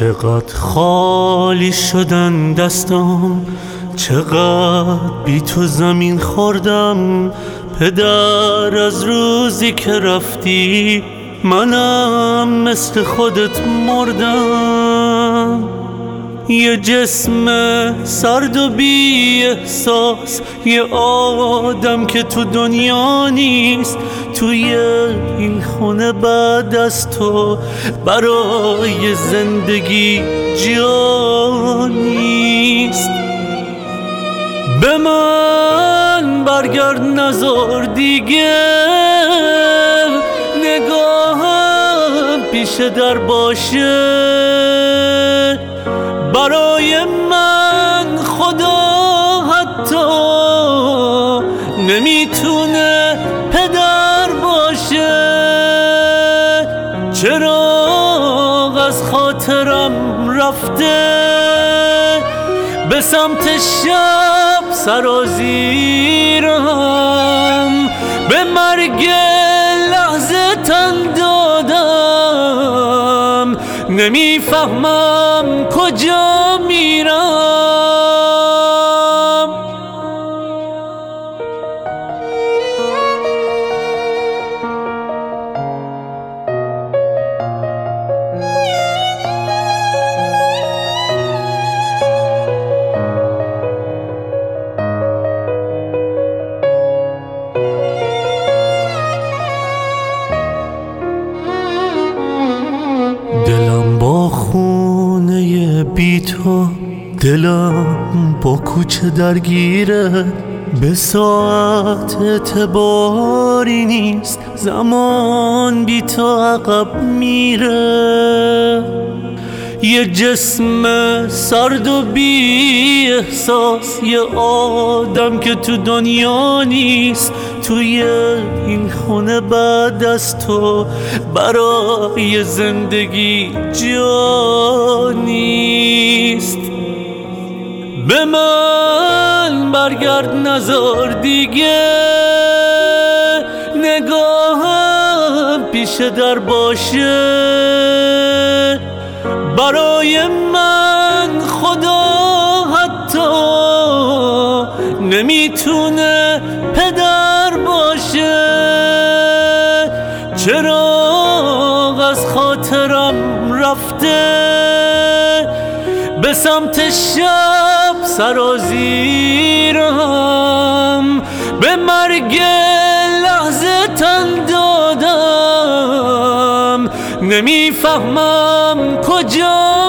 چقدر خالی شدن دستام، چقدر بی تو زمین خوردم. پدر از روزی که رفتی منم مثل خودت مردم. یه جسم سرد و بی احساس، یه آدم که تو دنیا نیست. توی این خونه بعد از تو برای زندگی جا نیست. به من برگرد نذار دیگه نگاهم پیش در باشه. برای من خدا حتی نمیتونه پدر باشه. چراغ از خاطرم رفته به سمت شب سرازیرم. به مرگ لحظه تن دادم، نمیفهمم کجا میرم. دلم با خونه بی تو، دلم با کوچه درگیره. به ساعت اعتباری نیست، زمان بی تو عقب میره. یه جسم سرد و بی احساس، یه آدم که تو دنیا نیست. توی این خونه بعد از تو برای زندگی جا نیست. به من برگرد نذار دیگه نگاهم پیش در باشه. برای من خدا حتی نمیتونه پدر باشه. چراغ از خاطرم رفته به سمت شب سرازیرم. به مرگ لحظه تن دادم، نمیفهمم کجا